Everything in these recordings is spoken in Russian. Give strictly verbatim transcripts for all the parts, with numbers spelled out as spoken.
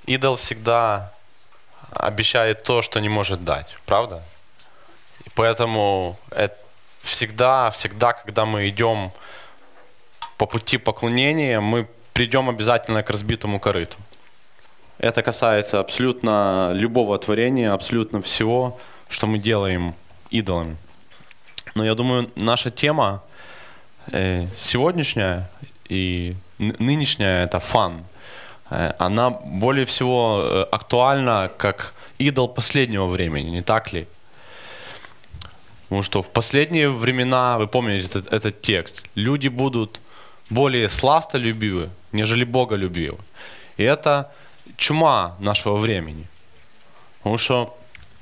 Идол всегда обещает то, что не может дать, правда? И поэтому это всегда, всегда, когда мы идем по пути поклонения, мы придем обязательно к разбитому корыту. Это касается абсолютно любого творения, абсолютно всего, что мы делаем идолами. Но я думаю, наша тема э, сегодняшняя и нынешняя — это фан. Э, она более всего актуальна как идол последнего времени, не так ли? Потому что в последние времена, вы помните этот, этот текст, люди будут более сластолюбивы, нежели боголюбивы. И это чума нашего времени. Потому что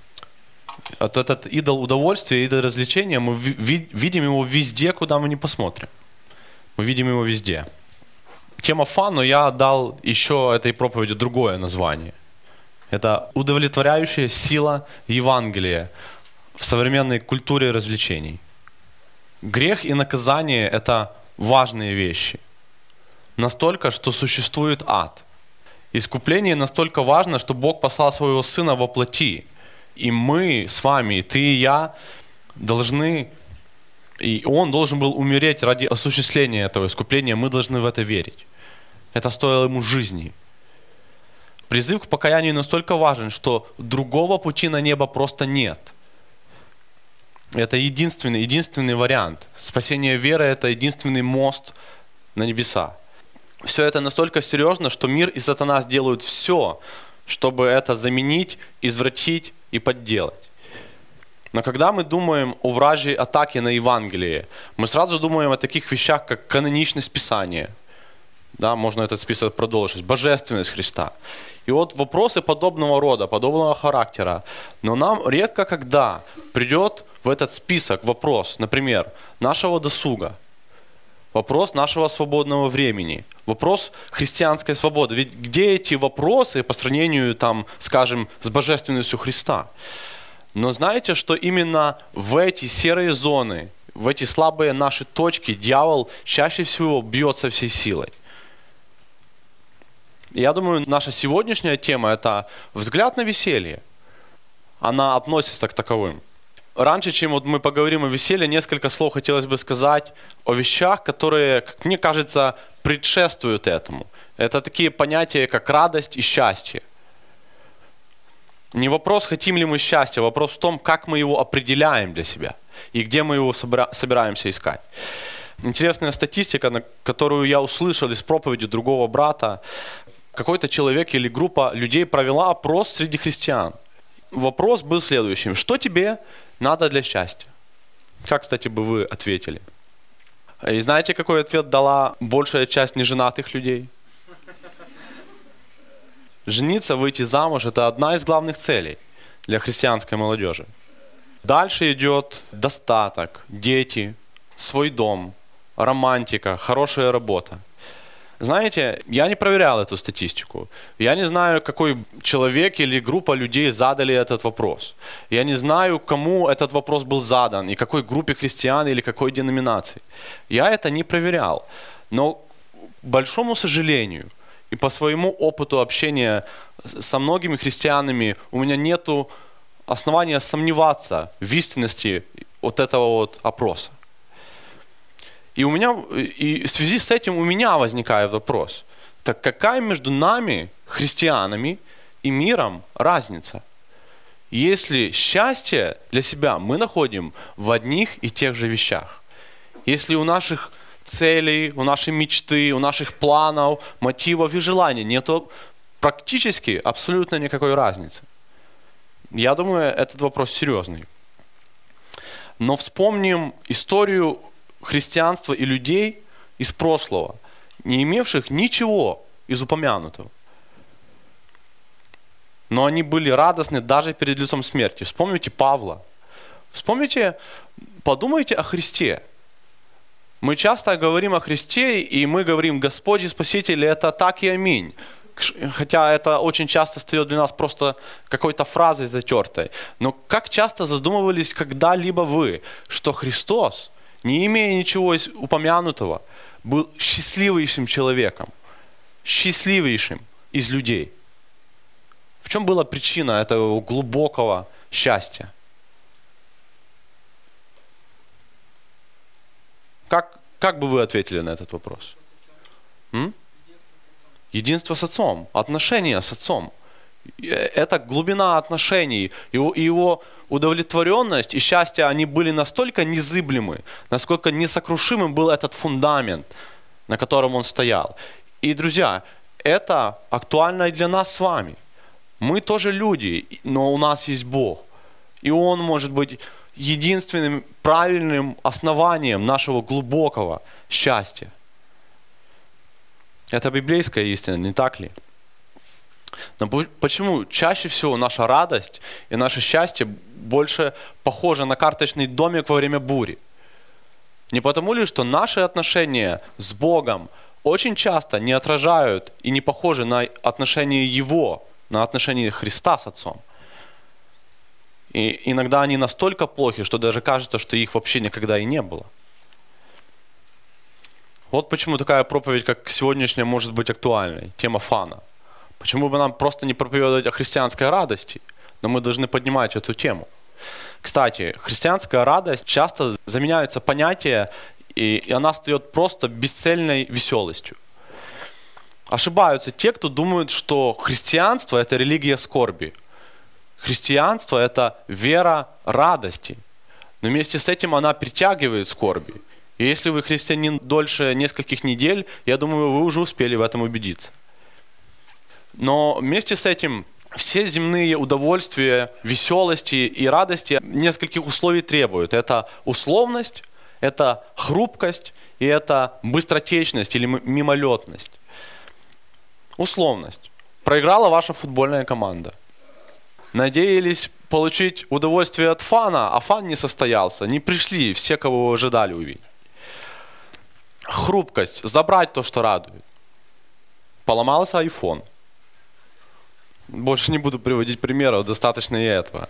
вот этот идол удовольствия, идол развлечения, мы ви- видим его везде, куда мы не посмотрим. Мы видим его везде. Тема фан, но я дал еще этой проповеди другое название. Это удовлетворяющая сила Евангелия в современной культуре развлечений. Грех и наказание — это важные вещи. Настолько, что существует ад. Искупление настолько важно, что Бог послал своего Сына во плоти. И мы с вами, ты и я, должны, и Он должен был умереть ради осуществления этого искупления. Мы должны в это верить. Это стоило Ему жизни. Призыв к покаянию настолько важен, что другого пути на небо просто нет. Это единственный, единственный вариант. Спасение веры — это единственный мост на небеса. Все это настолько серьезно, что мир и сатана сделают все, чтобы это заменить, извратить и подделать. Но когда мы думаем о вражьей атаке на Евангелие, мы сразу думаем о таких вещах, как каноничность Писания. Да, можно этот список продолжить. Божественность Христа. И вот вопросы подобного рода, подобного характера. Но нам редко когда придет в этот список вопрос, например, нашего досуга, вопрос нашего свободного времени, вопрос христианской свободы. Ведь где эти вопросы по сравнению, там, скажем, с божественностью Христа? Но знаете, что именно в эти серые зоны, в эти слабые наши точки дьявол чаще всего бьет со всей силой? Я думаю, наша сегодняшняя тема — это взгляд на веселье. Она относится к таковым. Раньше, чем вот мы поговорим о веселье, несколько слов хотелось бы сказать о вещах, которые, как мне кажется, предшествуют этому. Это такие понятия, как радость и счастье. Не вопрос, хотим ли мы счастья, вопрос в том, как мы его определяем для себя и где мы его собира- собираемся искать. Интересная статистика, которую я услышал из проповеди другого брата. Какой-то человек или группа людей провела опрос среди христиан. Вопрос был следующим. Что тебе надо для счастья? Как, кстати, бы вы ответили? И знаете, какой ответ дала большая часть неженатых людей? Жениться, выйти замуж — это одна из главных целей для христианской молодежи. Дальше идет достаток, дети, свой дом, романтика, хорошая работа. Знаете, я не проверял эту статистику. Я не знаю, какой человек или группа людей задали этот вопрос. Я не знаю, кому этот вопрос был задан, и какой группе христиан или какой деноминации. Я это не проверял. Но, к большому сожалению, и по своему опыту общения со многими христианами, у меня нету основания сомневаться в истинности вот этого вот опроса. И у меня, и в связи с этим у меня возникает вопрос. Так какая между нами, христианами, и миром разница? Если счастье для себя мы находим в одних и тех же вещах, если у наших целей, у нашей мечты, у наших планов, мотивов и желаний нету практически абсолютно никакой разницы. Я думаю, этот вопрос серьезный. Но вспомним историю христианства и людей из прошлого, не имевших ничего из упомянутого. Но они были радостны даже перед лицом смерти. Вспомните Павла. Вспомните, подумайте о Христе. Мы часто говорим о Христе, и мы говорим: Господь и Спаситель, это так и аминь. Хотя это очень часто стает для нас просто какой-то фразой затертой. Но как часто задумывались когда-либо вы, что Христос, не имея ничего из упомянутого, был счастливейшим человеком, счастливейшим из людей. чем была причина этого глубокого счастья? Как, как бы вы ответили на этот вопрос? М? Единство с Отцом, отношения с Отцом. Это глубина отношений, его, его удовлетворенность и счастье, они были настолько незыблемы, насколько несокрушимым был этот фундамент, на котором он стоял. И, друзья, это актуально и для нас с вами. Мы тоже люди, но у нас есть Бог. И Он может быть единственным правильным основанием нашего глубокого счастья. Это библейская истина, не так ли? Но почему чаще всего наша радость и наше счастье больше похожи на карточный домик во время бури? Не потому ли, что наши отношения с Богом очень часто не отражают и не похожи на отношения Его, на отношения Христа с Отцом? И иногда они настолько плохи, что даже кажется, что их вообще никогда и не было. Вот почему такая проповедь, как сегодняшняя, может быть актуальной. Тема фана. Почему бы нам просто не проповедовать о христианской радости, но мы должны поднимать эту тему. Кстати, христианская радость часто заменяется понятие, и, и она стает просто бесцельной веселостью. Ошибаются те, кто думают, что христианство – это религия скорби. Христианство – это вера радости. Но вместе с этим она притягивает скорби. И если вы христианин дольше нескольких недель, я думаю, вы уже успели в этом убедиться. Но вместе с этим все земные удовольствия, веселости и радости нескольких условий требуют. Это условность, это хрупкость и это быстротечность или мимолетность. Условность. Проиграла ваша футбольная команда. Надеялись получить удовольствие от фана, а фан не состоялся. Не пришли все, кого вы ожидали увидеть. Хрупкость. Забрать то, что радует. Поломался айфон. Больше не буду приводить примеров, достаточно и этого.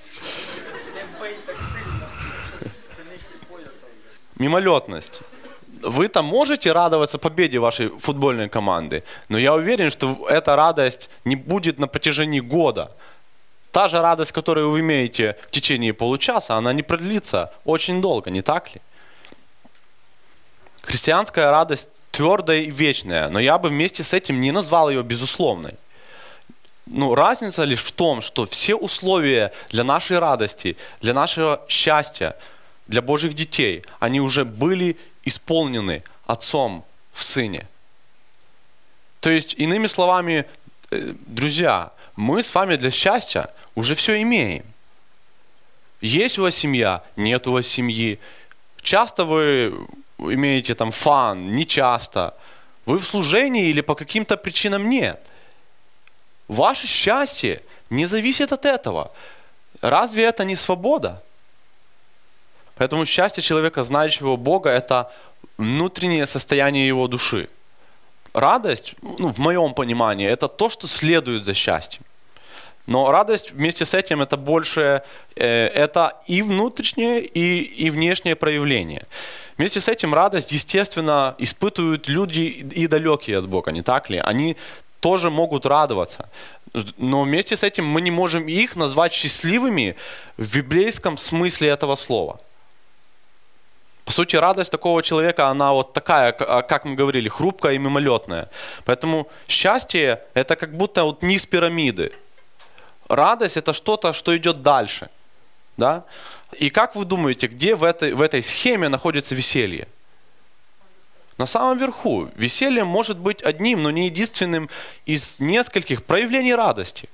Мимолетность. Вы-то можете радоваться победе вашей футбольной команды, но я уверен, что эта радость не будет на протяжении года. Та же радость, которую вы имеете в течение получаса, она не продлится очень долго, не так ли? Христианская радость твердая и вечная, но я бы вместе с этим не назвал ее безусловной. Ну, разница лишь в том, что все условия для нашей радости, для нашего счастья, для Божьих детей, они уже были исполнены Отцом в Сыне. То есть, иными словами, друзья, мы с вами для счастья уже все имеем. Есть у вас семья, нет у вас семьи. Часто вы имеете там фан, не часто. Вы в служении или по каким-то причинам нет. Ваше счастье не зависит от этого. Разве это не свобода? Поэтому счастье человека, знающего Бога, это внутреннее состояние его души. Радость, ну, в моем понимании, это то, что следует за счастьем. Но радость вместе с этим это больше, э, это и внутреннее, и, и внешнее проявление. Вместе с этим радость, естественно, испытывают люди и далекие от Бога, не так ли? Они тоже могут радоваться. Но вместе с этим мы не можем их назвать счастливыми в библейском смысле этого слова. По сути, радость такого человека, она вот такая, как мы говорили, хрупкая и мимолетная. Поэтому счастье – это как будто вот низ пирамиды. Радость – это что-то, что идет дальше. Да? И как вы думаете, где в этой, в этой схеме находится веселье? На самом верху. Веселье может быть одним, но не единственным из нескольких проявлений радости.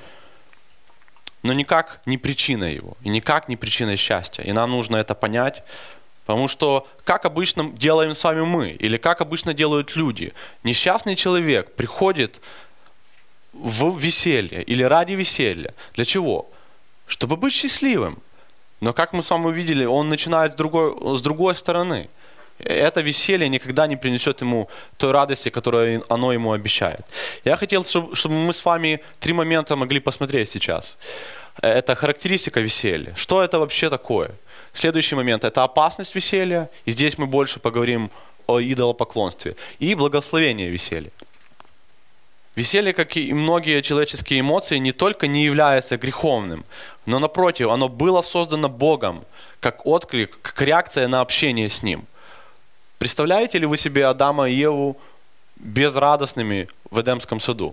Но никак не причиной его. И никак не причиной счастья. И нам нужно это понять. Потому что, как обычно делаем с вами мы, или как обычно делают люди, несчастный человек приходит в веселье или ради веселья. Для чего? Чтобы быть счастливым. Но, как мы с вами увидели, он начинает с другой, с другой стороны. Это веселье никогда не принесет ему той радости, которую оно ему обещает. Я хотел, чтобы, чтобы мы с вами три момента могли посмотреть сейчас. Это характеристика веселья. Что это вообще такое? Следующий момент – это опасность веселья. И здесь мы больше поговорим о идолопоклонстве. И благословение веселья. Веселье, как и многие человеческие эмоции, не только не является греховным, но напротив, оно было создано Богом, как отклик, как реакция на общение с Ним. Представляете ли вы себе Адама и Еву безрадостными в Эдемском саду?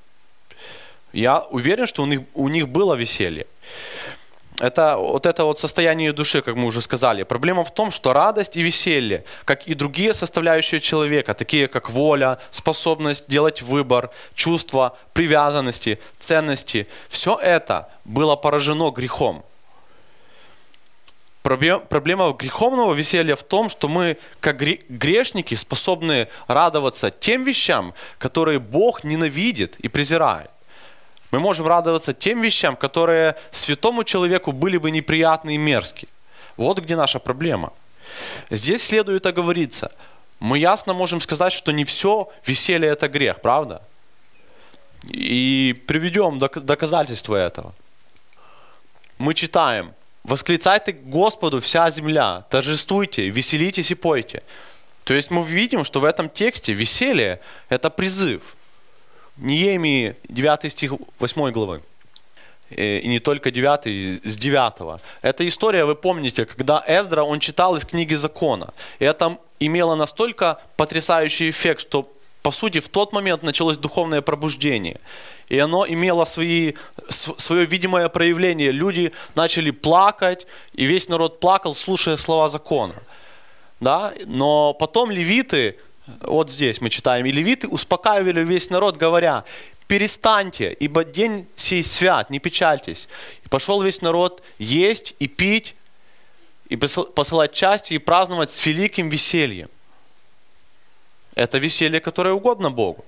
Я уверен, что у них, у них было веселье. Это вот это вот состояние души, как мы уже сказали. Проблема в том, что радость и веселье, как и другие составляющие человека, такие как воля, способность делать выбор, чувства, привязанности, ценности, все это было поражено грехом. Проблема греховного веселья в том, что мы, как грешники, способны радоваться тем вещам, которые Бог ненавидит и презирает. Мы можем радоваться тем вещам, которые святому человеку были бы неприятны и мерзки. Вот где наша проблема. Здесь следует оговориться. Мы ясно можем сказать, что не все веселье – это грех, правда? И приведем доказательства этого. Мы читаем: «Восклицайте Господу вся земля, торжествуйте, веселитесь и пойте». То есть мы видим, что в этом тексте веселье – это призыв. Неемии, девятый стих восьмой главы. И не только девятый, с девятого. Эта история, вы помните, когда Эздра, он читал из книги закона. И это имело настолько потрясающий эффект, что, по сути, в тот момент началось духовное пробуждение. И оно имело свои, свое видимое проявление. Люди начали плакать, и весь народ плакал, слушая слова закона. Да? Но потом левиты... Вот здесь мы читаем: «И левиты успокаивали весь народ, говоря: перестаньте, ибо день сей свят, не печальтесь. И пошел весь народ есть и пить, и посылать части, и праздновать с великим весельем». Это веселье, которое угодно Богу.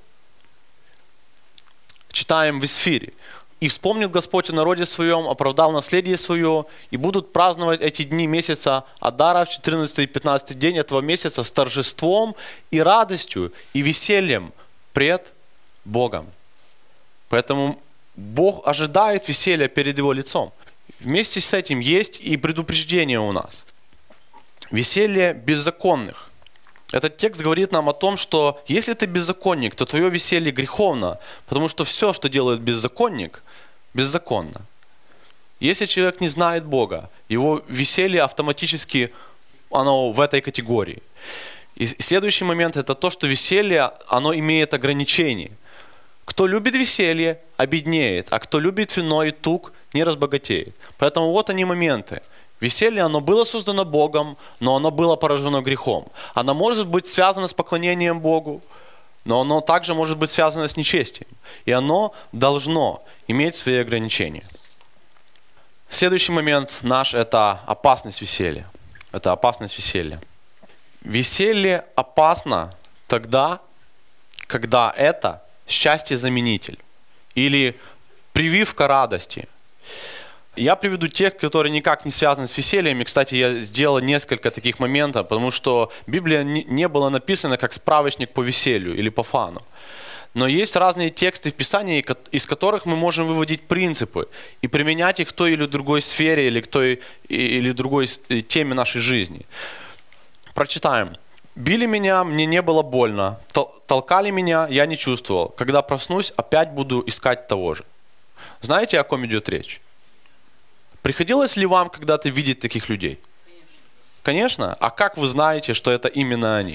Читаем в Исфире: «И вспомнил Господь о народе своем, оправдал наследие свое, и будут праздновать эти дни месяца Адара в четырнадцатый и пятнадцатый день этого месяца с торжеством и радостью и весельем пред Богом». Поэтому Бог ожидает веселья перед Его лицом. Вместе с этим есть и предупреждение у нас. Веселье беззаконных. Этот текст говорит нам о том, что если ты беззаконник, то твое веселье греховно, потому что все, что делает беззаконник, беззаконно. Если человек не знает Бога, его веселье автоматически, оно в этой категории. И следующий момент – это то, что веселье, оно имеет ограничения. Кто любит веселье, обеднеет, а кто любит вино и тук, не разбогатеет. Поэтому вот они моменты. Веселье, оно было создано Богом, но оно было поражено грехом. Оно может быть связано с поклонением Богу, но оно также может быть связано с нечестием. И оно должно иметь свои ограничения. Следующий момент наш – это опасность веселья. Это опасность веселья. Веселье опасно тогда, когда это счастье-заменитель или прививка радости. Я приведу текст, который никак не связан с весельем. И, кстати, я сделал несколько таких моментов, потому что Библия не была написана как справочник по веселью или по фану. Но есть разные тексты в Писании, из которых мы можем выводить принципы и применять их к той или другой сфере или к той или другой теме нашей жизни. Прочитаем. «Били меня, мне не было больно. Толкали меня, я не чувствовал. Когда проснусь, опять буду искать того же». Знаете, о ком идет речь? Приходилось ли вам когда-то видеть таких людей? Конечно. А как вы знаете, что это именно они?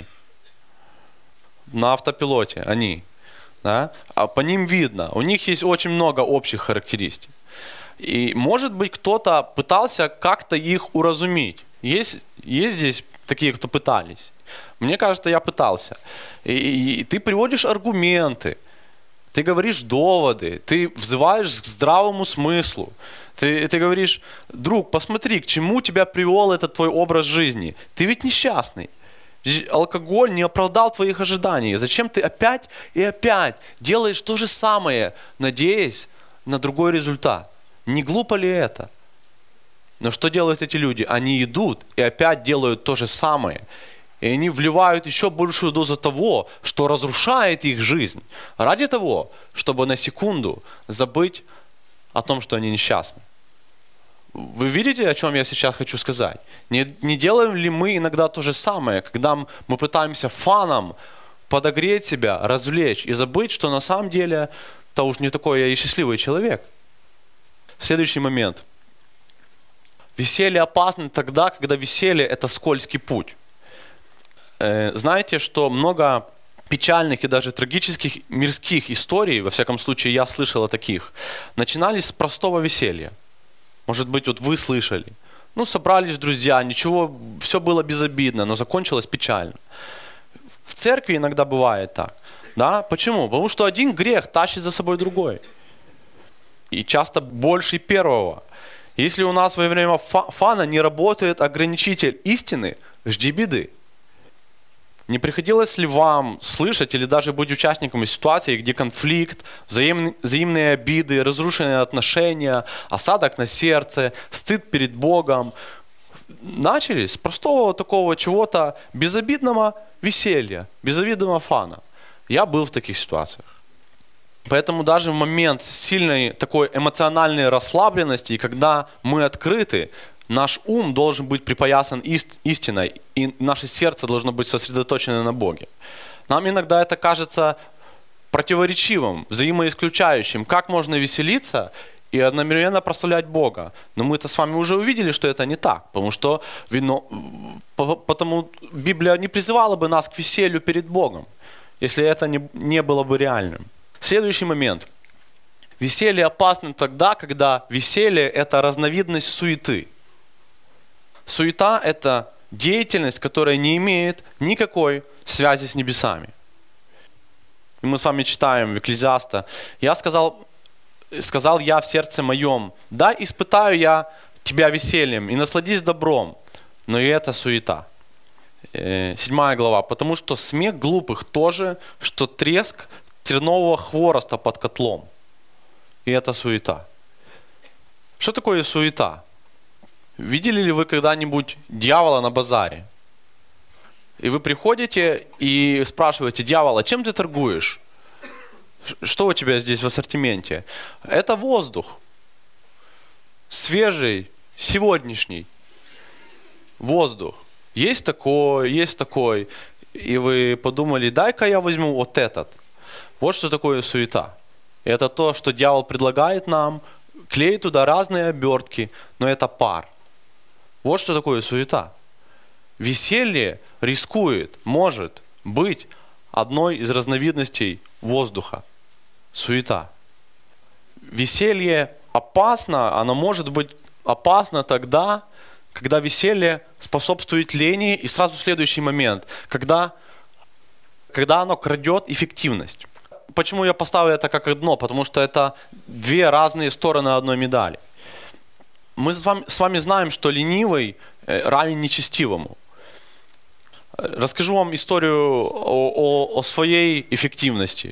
На автопилоте они. Да? А по ним видно. У них есть очень много общих характеристик. И может быть кто-то пытался как-то их уразуметь. Есть, есть здесь такие, кто пытались? Мне кажется, я пытался. И, и ты приводишь аргументы, ты говоришь доводы, ты взываешь к здравому смыслу. Ты, ты говоришь: друг, посмотри, к чему тебя привел этот твой образ жизни. Ты ведь несчастный. Алкоголь не оправдал твоих ожиданий. Зачем ты опять и опять делаешь то же самое, надеясь на другой результат? Не глупо ли это? Но что делают эти люди? Они идут и опять делают то же самое. И они вливают еще большую дозу того, что разрушает их жизнь. Ради того, чтобы на секунду забыть о том, что они несчастны. Вы видите, о чем я сейчас хочу сказать? Не, не делаем ли мы иногда то же самое, когда мы пытаемся фаном подогреть себя, развлечь и забыть, что на самом деле то уж не такой я и счастливый человек. Следующий момент. Веселье опасно тогда, когда веселье – это скользкий путь. Знаете, что много печальных и даже трагических мирских историй, во всяком случае я слышал о таких, начинались с простого веселья. Может быть, вот вы слышали. Ну, собрались друзья, ничего, все было безобидно, но закончилось печально. В церкви иногда бывает так. Да? Почему? Потому что один грех тащит за собой другой. И часто больше первого. Если у нас во время фана не работает ограничитель истины, жди беды. Не приходилось ли вам слышать или даже быть участником ситуации, где конфликт, взаимные, взаимные обиды, разрушенные отношения, осадок на сердце, стыд перед Богом начались с простого такого чего-то безобидного веселья, безобидного фана? Я был в таких ситуациях. Поэтому даже в момент сильной такой эмоциональной расслабленности, и когда мы открыты, наш ум должен быть припоясан ист, истиной, и наше сердце должно быть сосредоточено на Боге. Нам иногда это кажется противоречивым, взаимоисключающим. Как можно веселиться и одновременно прославлять Бога? Но мы-то с вами уже увидели, что это не так, потому что видно, потому Библия не призывала бы нас к веселью перед Богом, если это не, не было бы реальным. Следующий момент. Веселье опасно тогда, когда веселье – это разновидность суеты. Суета – это деятельность, которая не имеет никакой связи с небесами. И мы с вами читаем в Экклезиаста. «Я сказал, сказал я в сердце моем, да, испытаю я тебя весельем, и насладись добром, но и это суета». Седьмая глава. «Потому что смех глупых тоже, что треск тернового хвороста под котлом». И это суета. Что такое суета? Видели ли вы когда-нибудь дьявола на базаре? И вы приходите и спрашиваете: дьявола, чем ты торгуешь? Что у тебя здесь в ассортименте? Это воздух. Свежий, сегодняшний воздух. Есть такой, есть такой. И вы подумали: дай-ка я возьму вот этот. Вот что такое суета. Это то, что дьявол предлагает нам, клеит туда разные обертки, но это пар. Вот что такое суета. Веселье рискует, может быть одной из разновидностей воздуха. Суета. Веселье опасно, оно может быть опасно тогда, когда веселье способствует лени, и сразу следующий момент, когда, когда оно крадет эффективность. Почему я поставил это как дно? Потому что это две разные стороны одной медали. Мы с вами, с вами знаем, что ленивый равен нечестивому. Расскажу вам историю о, о, о своей эффективности.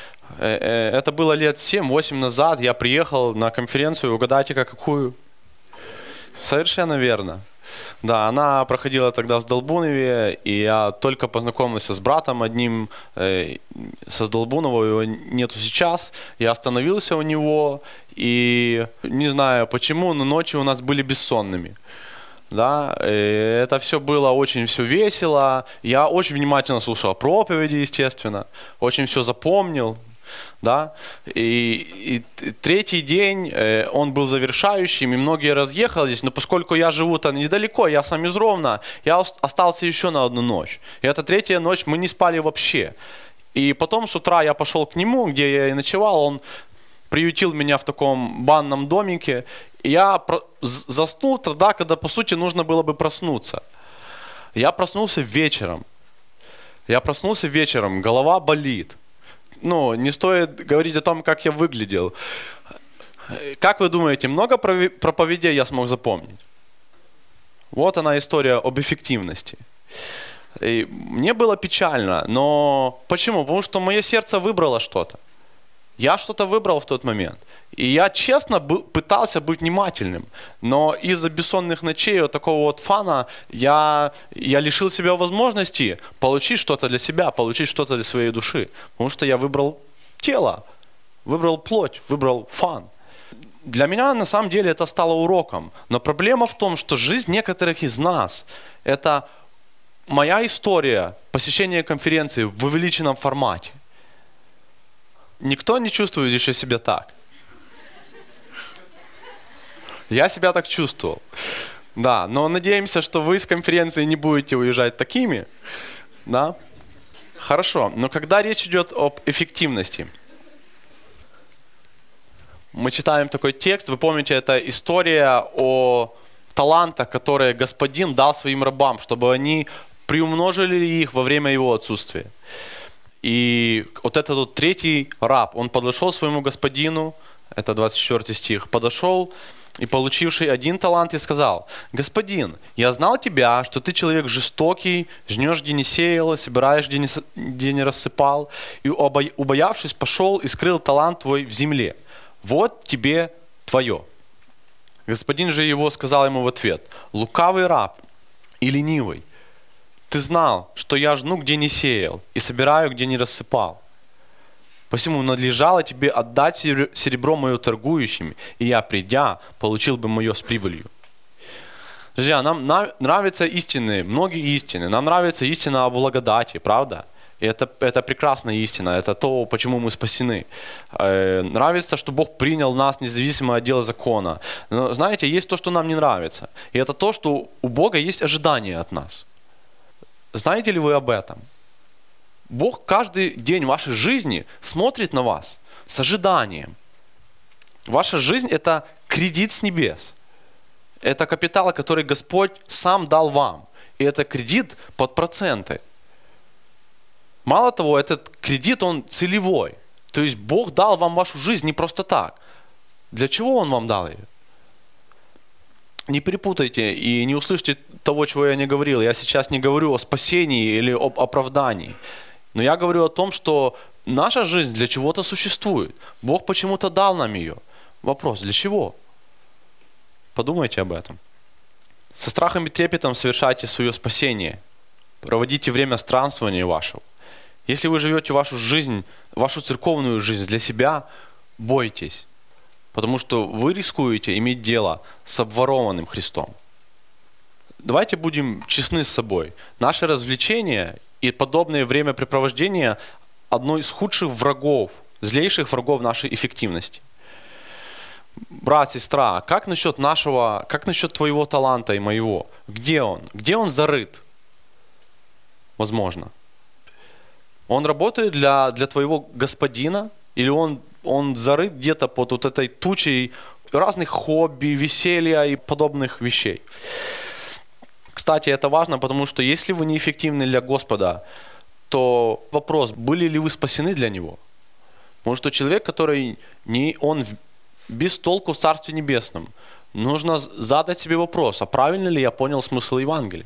Это было лет семь-восемь назад. Я приехал на конференцию, угадайте-ка какую? Совершенно верно. Да, она проходила тогда в Долбунове, и я только познакомился с братом одним э, со Долбунова, его нету сейчас. Я остановился у него, и не знаю почему, но ночи у нас были бессонными. Да, и это все было очень все весело. Я очень внимательно слушал проповеди, естественно, очень все запомнил. Да? И, и третий день э, он был завершающим, и многие разъехались, но поскольку я живу там недалеко, я сам из Ровно, я остался еще на одну ночь. И эта третья ночь мы не спали вообще. И потом с утра я пошел к нему, где я и ночевал, он приютил меня в таком банном домике, и я про- заснул тогда, когда по сути нужно было бы проснуться. Я проснулся вечером. Я проснулся вечером, голова болит. Ну, не стоит говорить о том, как я выглядел. Как вы думаете, много проповедей я смог запомнить? Вот она история об эффективности. И мне было печально, но почему? Потому что мое сердце выбрало что-то. Я что-то выбрал в тот момент. И я честно был, пытался быть внимательным. Но из-за бессонных ночей, вот такого вот фана, я, я лишил себя возможности получить что-то для себя, получить что-то для своей души. Потому что я выбрал тело, выбрал плоть, выбрал фан. Для меня на самом деле это стало уроком. Но проблема в том, что жизнь некоторых из нас – это моя история посещения конференции в увеличенном формате. Никто не чувствует еще себя так. Я себя так чувствовал. Да, но надеемся, что вы с конференции не будете уезжать такими. Да? Хорошо, но когда речь идет об эффективности, мы читаем такой текст, вы помните, это история о талантах, которые Господин дал своим рабам, чтобы они приумножили их во время его отсутствия. И вот этот вот третий раб, он подошел своему господину, это двадцать четвёртый стих, подошел и, получивший один талант, и сказал: «Господин, я знал тебя, что ты человек жестокий, жнешь, где не сеял, собираешь, где не, где не рассыпал, и, убоявшись, пошел и скрыл талант твой в земле. Вот тебе твое». Господин же его сказал ему в ответ: «Лукавый раб и ленивый, ты знал, что я жну, где не сеял, и собираю, где не рассыпал. Посему надлежало тебе отдать серебро мое торгующим, и я, придя, получил бы мое с прибылью». Друзья, нам нравятся истины, многие истины. Нам нравится истина о благодати, правда? И это, это прекрасная истина, это то, почему мы спасены. Э, нравится, что Бог принял нас независимо от дела закона. Но знаете, есть то, что нам не нравится. И это то, что у Бога есть ожидание от нас. Знаете ли вы об этом? Бог каждый день вашей жизни смотрит на вас с ожиданием. Ваша жизнь – это кредит с небес. Это капитал, который Господь сам дал вам. И это кредит под проценты. Мало того, этот кредит, он целевой. То есть Бог дал вам вашу жизнь не просто так. Для чего Он вам дал ее? Не перепутайте и не услышьте того, чего я не говорил. Я сейчас не говорю о спасении или об оправдании. Но я говорю о том, что наша жизнь для чего-то существует. Бог почему-то дал нам ее. Вопрос: для чего? Подумайте об этом. Со страхом и трепетом совершайте свое спасение. Проводите время странствования вашего. Если вы живете вашу жизнь, вашу церковную жизнь для себя, бойтесь. Потому что вы рискуете иметь дело с обворованным Христом. Давайте будем честны с собой. Наши развлечения и подобное времяпрепровождение – одно из худших врагов, злейших врагов нашей эффективности. Брат, сестра, как насчет нашего, как насчет твоего таланта и моего? Где он? Где он зарыт? Возможно. Он работает для, для твоего господина? Или он, он зарыт где-то под вот этой тучей разных хобби, веселья и подобных вещей? Кстати, это важно, потому что если вы неэффективны для Господа, то вопрос: были ли вы спасены для Него? Потому что человек, который не, он без толку в Царстве Небесном, нужно задать себе вопрос: а правильно ли я понял смысл Евангелия?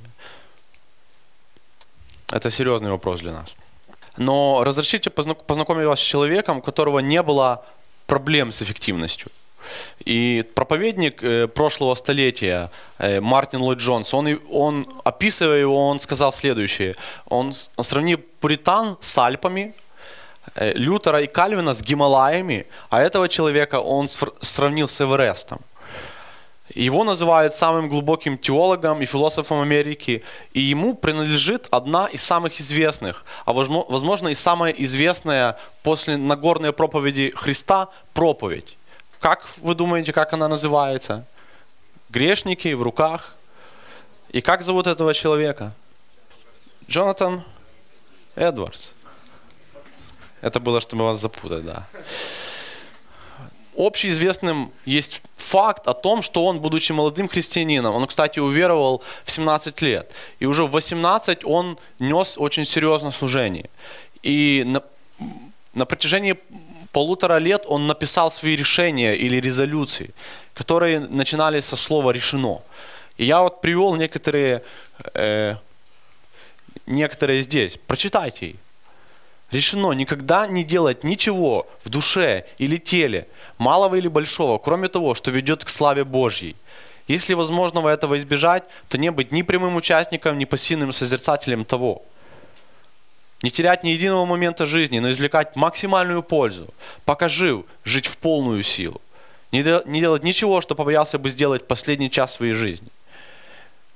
Это серьезный вопрос для нас. Но разрешите познакомить вас с человеком, у которого не было проблем с эффективностью. И проповедник э, прошлого столетия, э, Мартин Ллойд-Джонс, он, он, описывая его, он сказал следующее. Он, он сравнил пуритан с Альпами, э, Лютера и Кальвина с Гималаями, а этого человека он сравнил с Эверестом. Его называют самым глубоким теологом и философом Америки, и ему принадлежит одна из самых известных, а возможно и самая известная после Нагорной проповеди Христа проповедь. Как вы думаете, как она называется? Грешники в руках. И как зовут этого человека? Джонатан Эдвардс. Это было, чтобы вас запутать, да. Общеизвестным есть факт о том, что он, будучи молодым христианином, он, кстати, уверовал в семнадцать лет. И уже в восемнадцать он нес очень серьезное служение. И на, на протяжении полутора лет он написал свои решения или резолюции, которые начинались со слова «решено». И я вот привел некоторые, э, некоторые здесь. Прочитайте их. Решено никогда не делать ничего в душе или теле, малого или большого, кроме того, что ведет к славе Божьей. Если возможного этого избежать, то не быть ни прямым участником, ни пассивным созерцателем того. Не терять ни единого момента жизни, но извлекать максимальную пользу. Пока жив, жить в полную силу. Не, де- не делать ничего, что побоялся бы сделать в последний час своей жизни.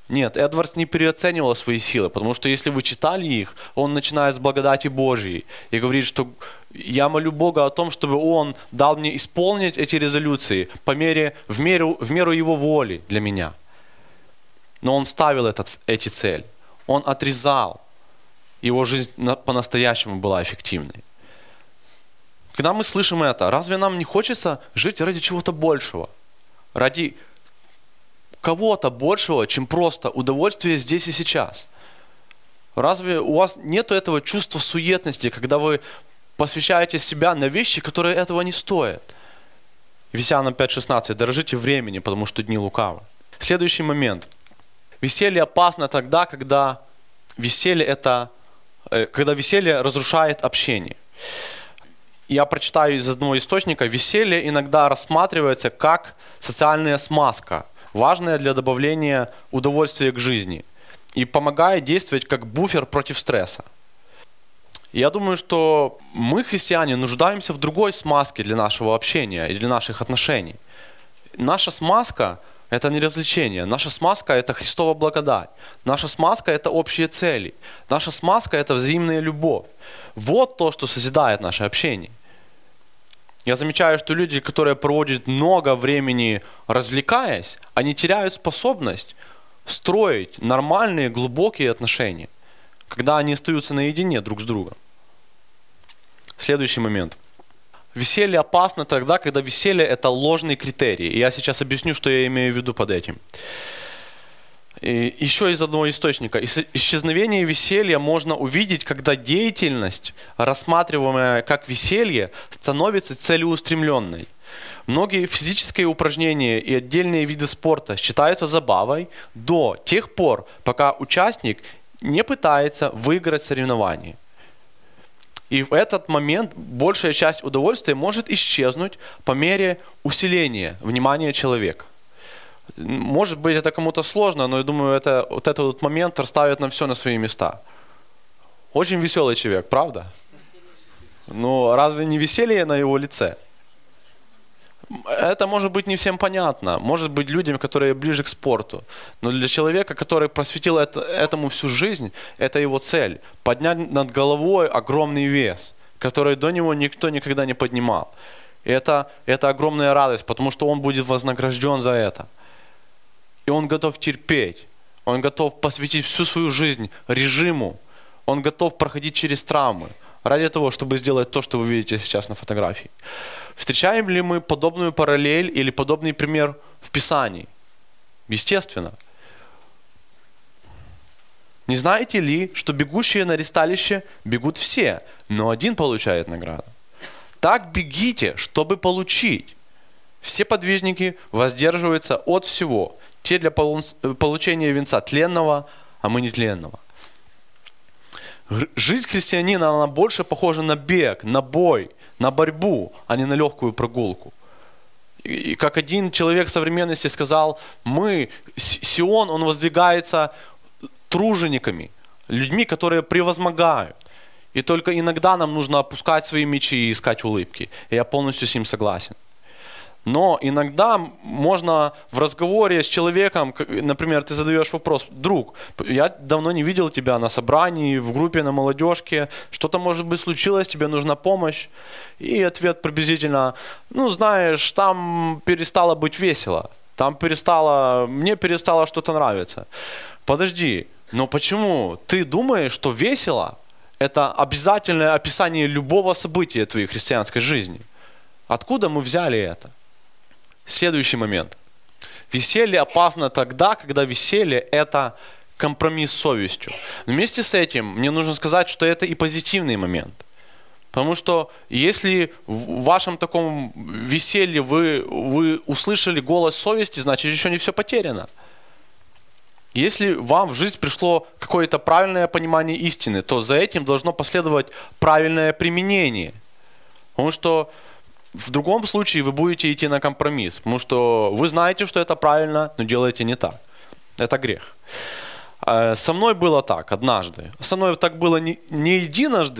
Нет, Эдвардс не переоценивал свои силы, потому что если вы читали их, он начинает с благодати Божьей и говорит, что я молю Бога о том, чтобы Он дал мне исполнить эти резолюции по мере, в, меру, в меру Его воли для меня. Но он ставил этот, эти цели, он отрезал, его жизнь по-настоящему была эффективной. Когда мы слышим это, разве нам не хочется жить ради чего-то большего? Ради кого-то большего, чем просто удовольствие здесь и сейчас? Разве у вас нет этого чувства суетности, когда вы посвящаете себя на вещи, которые этого не стоят? Ефесянам пять шестнадцать. Дорожите времени, потому что дни лукавы. Следующий момент. Веселье опасно тогда, когда веселье, это, когда веселье разрушает общение. Я прочитаю из одного источника. Веселье иногда рассматривается как социальная смазка, важная для добавления удовольствия к жизни и помогает действовать как буфер против стресса. Я думаю, что мы, христиане, нуждаемся в другой смазке для нашего общения и для наших отношений. Наша смазка – это не развлечение. Наша смазка – это Христова благодать. Наша смазка – это общие цели. Наша смазка – это взаимная любовь. Вот то, что созидает наше общение. Я замечаю, что люди, которые проводят много времени развлекаясь, они теряют способность строить нормальные, глубокие отношения, когда они остаются наедине друг с другом. Следующий момент. Веселье опасно тогда, когда веселье – это ложный критерий. И я сейчас объясню, что я имею в виду под этим. И еще из одного источника. Исчезновение веселья можно увидеть, когда деятельность, рассматриваемая как веселье, становится целеустремленной. Многие физические упражнения и отдельные виды спорта считаются забавой до тех пор, пока участник не пытается выиграть соревнование. И в этот момент большая часть удовольствия может исчезнуть по мере усиления внимания человека. Может быть, это кому-то сложно, но я думаю, это, вот этот вот момент расставит нам все на свои места. Очень веселый человек, правда? Но разве не веселье на его лице? Это может быть не всем понятно. Может быть людям, которые ближе к спорту. Но для человека, который просветил это, этому всю жизнь, это его цель. Поднять над головой огромный вес, который до него никто никогда не поднимал. И это, это огромная радость, потому что он будет вознагражден за это. И он готов терпеть. Он готов посвятить всю свою жизнь режиму. Он готов проходить через травмы. Ради того, чтобы сделать то, что вы видите сейчас на фотографии. Встречаем ли мы подобную параллель или подобный пример в Писании? Естественно. Не знаете ли, что бегущие на ресталище бегут все, но один получает награду? Так бегите, чтобы получить. Все подвижники воздерживаются от всего. Те для получения венца тленного, а мы нетленного. Жизнь христианина, она больше похожа на бег, на бой, на борьбу, а не на легкую прогулку. И как один человек современности сказал, мы, Сион, он воздвигается тружениками, людьми, которые превозмогают. И только иногда нам нужно опускать свои мечи и искать улыбки. И я полностью с ним согласен. Но иногда можно в разговоре с человеком, например, ты задаешь вопрос: друг, я давно не видел тебя на собрании, в группе, на молодежке, что-то, может быть, случилось, тебе нужна помощь? И ответ приблизительно: ну, знаешь, там перестало быть весело, там перестало, мне перестало что-то нравиться. Подожди, но почему ты думаешь, что весело – это обязательное описание любого события твоей христианской жизни? Откуда мы взяли это? Следующий момент. Веселье опасно тогда, когда веселье – это компромисс с совестью. Но вместе с этим мне нужно сказать, что это и позитивный момент. Потому что если в вашем таком веселье вы, вы услышали голос совести, значит, еще не все потеряно. Если вам в жизнь пришло какое-то правильное понимание истины, то за этим должно последовать правильное применение. Потому что в другом случае вы будете идти на компромисс, потому что вы знаете, что это правильно, но делаете не так. Это грех. Со мной было так однажды. Со мной так было не, не единожды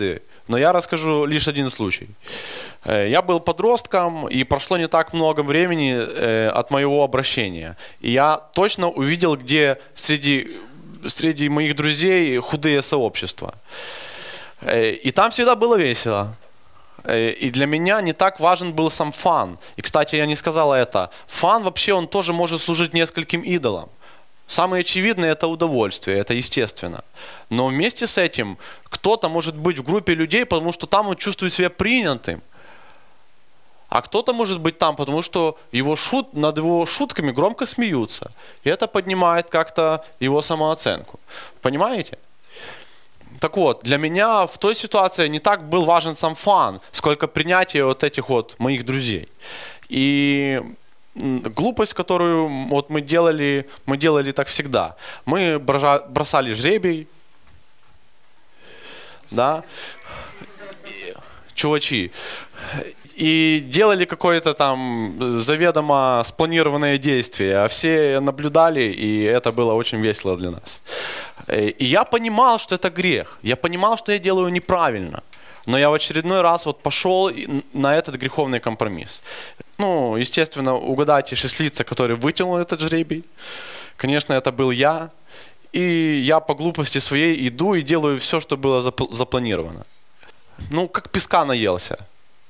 но я расскажу лишь один случай. Я был подростком, и прошло не так много времени от моего обращения. И я точно увидел, где среди, среди моих друзей худые сообщества. И там всегда было весело. И для меня не так важен был сам фан. И, кстати, я не сказал это. Фан вообще, он тоже может служить нескольким идолам. Самое очевидное – это удовольствие, это естественно. Но вместе с этим кто-то может быть в группе людей, потому что там он чувствует себя принятым. А кто-то может быть там, потому что его шут, над его шутками громко смеются. И это поднимает как-то его самооценку. Понимаете? Так вот, для меня в той ситуации не так был важен сам фан, сколько принятие вот этих вот моих друзей. И глупость, которую вот мы делали, мы делали так всегда. Мы бросали жребий, да, чувачи, и делали какое-то там заведомо спланированное действие, а все наблюдали, и это было очень весело для нас. И я понимал, что это грех, я понимал, что я делаю неправильно, но я в очередной раз вот пошел на этот греховный компромисс. Ну, естественно, угадайте шесть который вытянул этот жребий. Конечно, это был я. И я по глупости своей иду и делаю все, что было запл- запланировано. Ну, как песка наелся.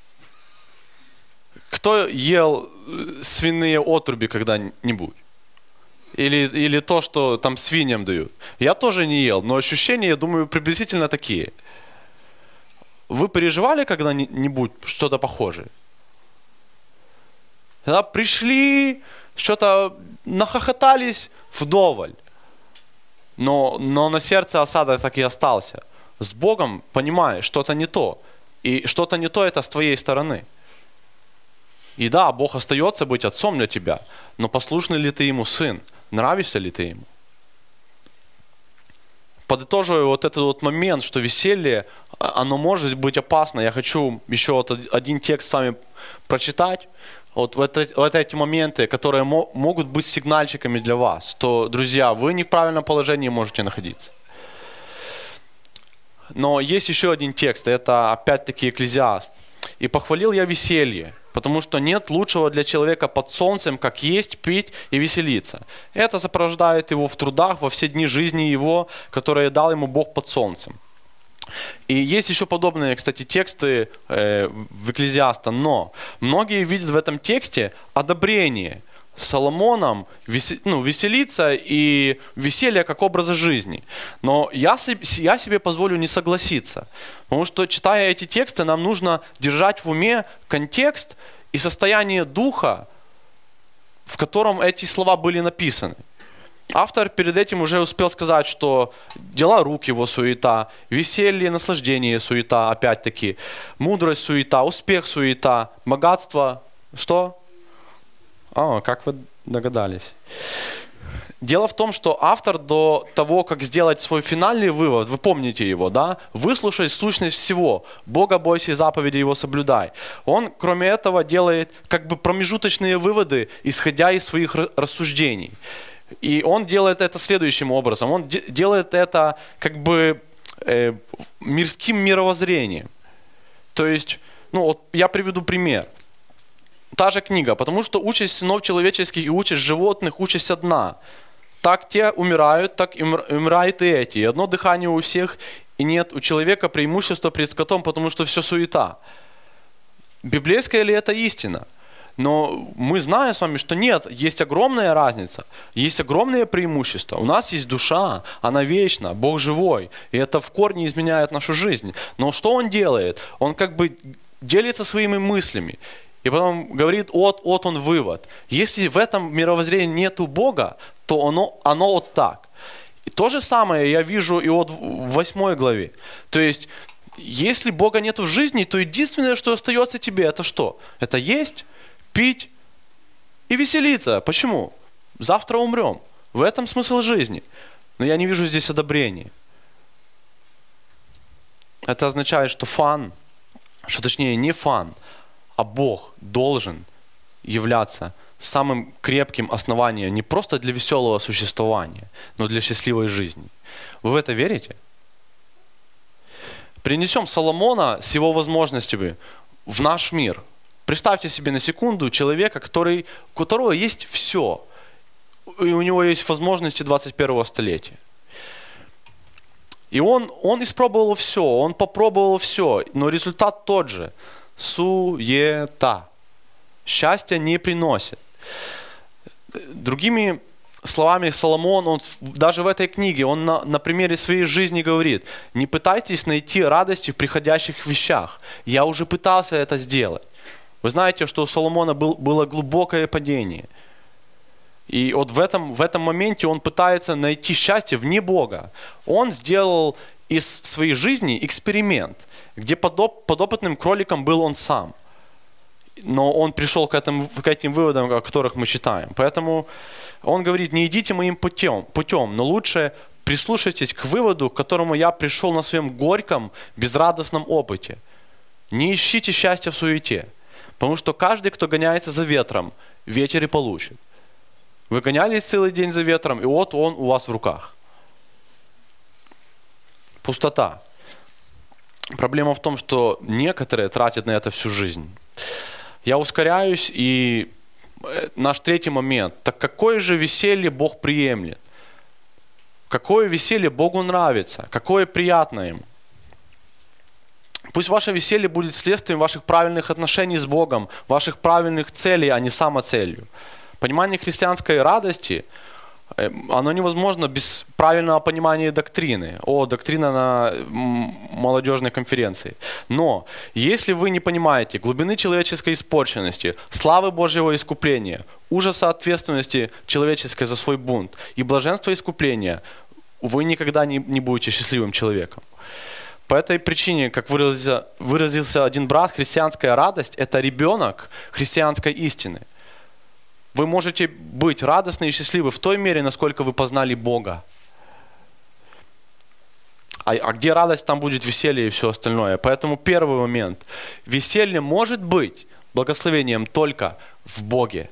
Кто ел свиные отруби когда-нибудь? Или, или то, что там свиньям дают? Я тоже не ел, но ощущения, я думаю, приблизительно такие. Вы переживали когда-нибудь что-то похожее? Когда пришли, что-то нахохотались вдоволь. Но, но на сердце осадок так и остался. С Богом понимаешь, что-то не то. И что-то не то это с твоей стороны. И да, Бог остается быть отцом для тебя. Но послушный ли ты ему сын? Нравишься ли ты ему? Подытоживая вот этот вот момент, что веселье, оно может быть опасно. Я хочу еще вот один текст с вами прочитать. Вот, вот, вот эти моменты, которые мо- могут быть сигнальчиками для вас, то, друзья, вы не в правильном положении можете находиться. Но есть еще один текст, это опять-таки Экклезиаст. «И похвалил я веселье, потому что нет лучшего для человека под солнцем, как есть, пить и веселиться. Это сопровождает его в трудах во все дни жизни его, которые дал ему Бог под солнцем». И есть еще подобные, кстати, тексты э, в Экклезиаста, но многие видят в этом тексте одобрение Соломоном весе, ну, веселиться и веселье как образа жизни. Но я, я себе позволю не согласиться, потому что, читая эти тексты, нам нужно держать в уме контекст и состояние духа, в котором эти слова были написаны. Автор перед этим уже успел сказать, что дела рук его суета, веселье, наслаждение суета, опять-таки, мудрость суета, успех суета, богатство, что? А, как вы догадались. Дело в том, что автор до того, как сделать свой финальный вывод, вы помните его, да? Выслушай сущность всего, Бога бойся и заповеди его соблюдай. Он, кроме этого, делает как бы промежуточные выводы, исходя из своих рассуждений. И он делает это следующим образом. Он де- делает это как бы э, мирским мировоззрением. То есть, ну вот я приведу пример. Та же книга. «Потому что участь сынов человеческих и участь животных, участь одна. Так те умирают, так и умирают и эти. И одно дыхание у всех, и нет у человека преимущества пред скотом, потому что все суета». Библейская ли это истина? Но мы знаем с вами, что нет, есть огромная разница, есть огромное преимущество. У нас есть душа, она вечна, Бог живой, и это в корне изменяет нашу жизнь. Но что Он делает? Он как бы делится своими мыслями, и потом говорит, от, от Он вывод. Если в этом мировоззрении нету Бога, то оно, оно вот так. И то же самое я вижу и вот в восьмой главе. То есть, если Бога нету в жизни, то единственное, что остается тебе, это что? Это есть, пить и веселиться. Почему? Завтра умрем. В этом смысл жизни. Но я не вижу здесь одобрения. Это означает, что фан, что точнее не фан, а Бог должен являться самым крепким основанием не просто для веселого существования, но для счастливой жизни. Вы в это верите? Перенесем Соломона с его возможностями в наш мир. Представьте себе на секунду человека, который, у которого есть все. И у него есть возможности двадцать первого столетия. И он, он испробовал все, он попробовал все, но результат тот же. Суета. Счастья не приносит. Другими словами, Соломон, он даже в этой книге, он на, на примере своей жизни говорит: не пытайтесь найти радости в приходящих вещах. Я уже пытался это сделать. Вы знаете, что у Соломона был, было глубокое падение. И вот в этом, в этом моменте он пытается найти счастье вне Бога. Он сделал из своей жизни эксперимент, где подоп, подопытным кроликом был он сам. Но он пришел к, этому, к этим выводам, о которых мы читаем. Поэтому он говорит: не идите моим путем, путем, но лучше прислушайтесь к выводу, к которому я пришел на своем горьком, безрадостном опыте. Не ищите счастья в суете, потому что каждый, кто гоняется за ветром, ветер и получит. Вы гонялись целый день за ветром, и вот он у вас в руках. Пустота. Проблема в том, что некоторые тратят на это всю жизнь. Я ускоряюсь, и наш третий момент. Так какое же веселье Бог приемлет? Какое веселье Богу нравится? Какое приятно Ему? Пусть ваше веселье будет следствием ваших правильных отношений с Богом, ваших правильных целей, а не самоцелью. Понимание христианской радости, оно невозможно без правильного понимания доктрины. О, доктрина на молодежной конференции. Но если вы не понимаете глубины человеческой испорченности, славы Божьего искупления, ужаса ответственности человеческой за свой бунт и блаженства искупления, вы никогда не, не будете счастливым человеком. По этой причине, как выразился, выразился один брат, христианская радость – это ребенок христианской истины. Вы можете быть радостны и счастливы в той мере, насколько вы познали Бога. А, а где радость, там будет веселье и все остальное. Поэтому первый момент. Веселье может быть благословением только в Боге.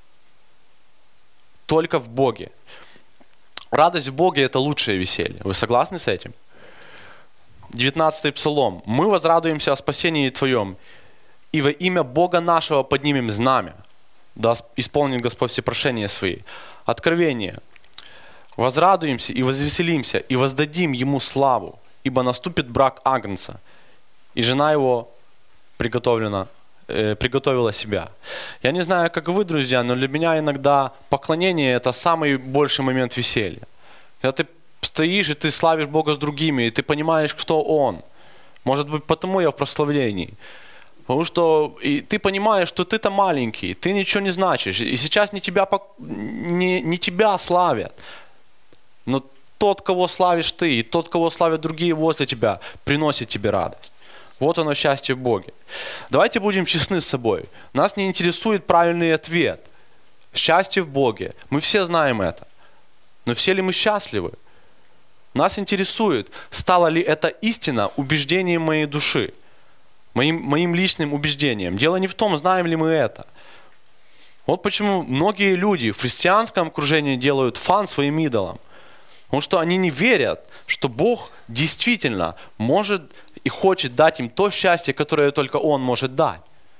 Только в Боге. Радость в Боге – это лучшее веселье. Вы согласны с этим? девятнадцатый Псалом. «Мы возрадуемся о спасении Твоем, и во имя Бога нашего поднимем знамя. Да исполнит Господь все прошения свои». Откровение. «Возрадуемся и возвеселимся, и воздадим Ему славу, ибо наступит брак Агнца, и жена Его приготовлена, э, приготовила себя». Я не знаю, как вы, друзья, но для меня иногда поклонение – это самый большой момент веселья. Когда ты стоишь, и ты славишь Бога с другими, и ты понимаешь, кто Он. Может быть, потому я в прославлении. Потому что и ты понимаешь, что ты-то маленький, ты ничего не значишь. И сейчас не тебя, не, не тебя славят, но тот, кого славишь ты, и тот, кого славят другие возле тебя, приносит тебе радость. Вот оно счастье в Боге. Давайте будем честны с собой. Нас не интересует правильный ответ. Счастье в Боге. Мы все знаем это. Но все ли мы счастливы? Нас интересует, стала ли эта истина убеждением моей души. Моим, моим личным убеждением. Дело не в том, знаем ли мы это. Вот почему многие люди в христианском окружении делают фан своим идолам. Потому что они не верят, что Бог действительно может и хочет дать им то счастье, которое только Он может дать.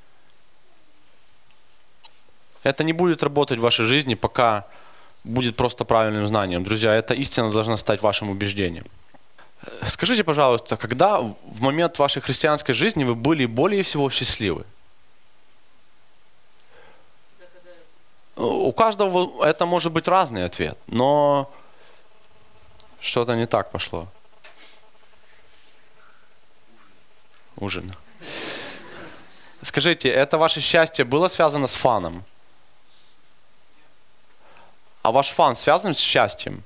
Это не будет работать в вашей жизни, пока будет просто правильным знанием. Друзья, эта истина должна стать вашим убеждением. Скажите, пожалуйста, когда в момент вашей христианской жизни вы были более всего счастливы? У каждого это может быть разный ответ, но что-то не так пошло. Ужин. Скажите, это ваше счастье было связано с фаном? А ваш фан связан с счастьем?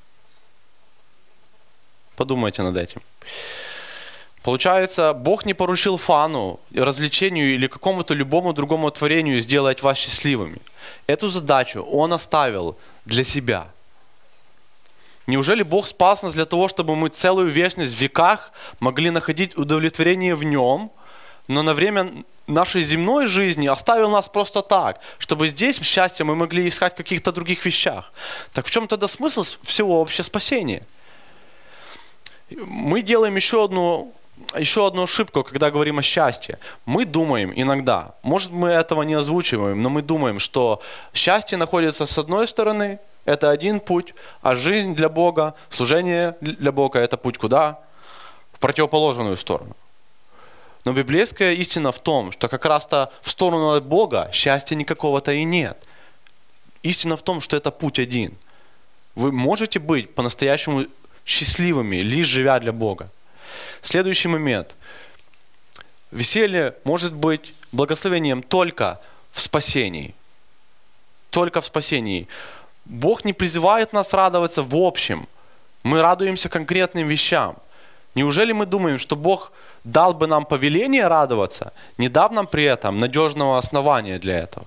Подумайте над этим. Получается, Бог не поручил фану, развлечению или какому-то любому другому творению сделать вас счастливыми. Эту задачу Он оставил для себя. Неужели Бог спас нас для того, чтобы мы целую вечность в веках могли находить удовлетворение в Нем, но на время нашей земной жизни оставил нас просто так, чтобы здесь счастье мы могли искать в каких-то других вещах? Так в чем тогда смысл всего вообще спасения? Мы делаем еще одну еще одну ошибку, когда говорим о счастье. Мы думаем иногда, может мы этого не озвучиваем, но мы думаем, что счастье находится с одной стороны, это один путь, а жизнь для Бога, служение для Бога – это путь куда? В противоположную сторону. Но библейская истина в том, что как раз-то в сторону от Бога счастья никакого-то и нет. Истина в том, что это путь один. Вы можете быть по-настоящему счастливыми, лишь живя для Бога. Следующий момент. Веселье может быть благословением только в спасении. Только в спасении. Бог не призывает нас радоваться в общем. Мы радуемся конкретным вещам. Неужели мы думаем, что Бог дал бы нам повеление радоваться, не дав нам при этом надежного основания для этого?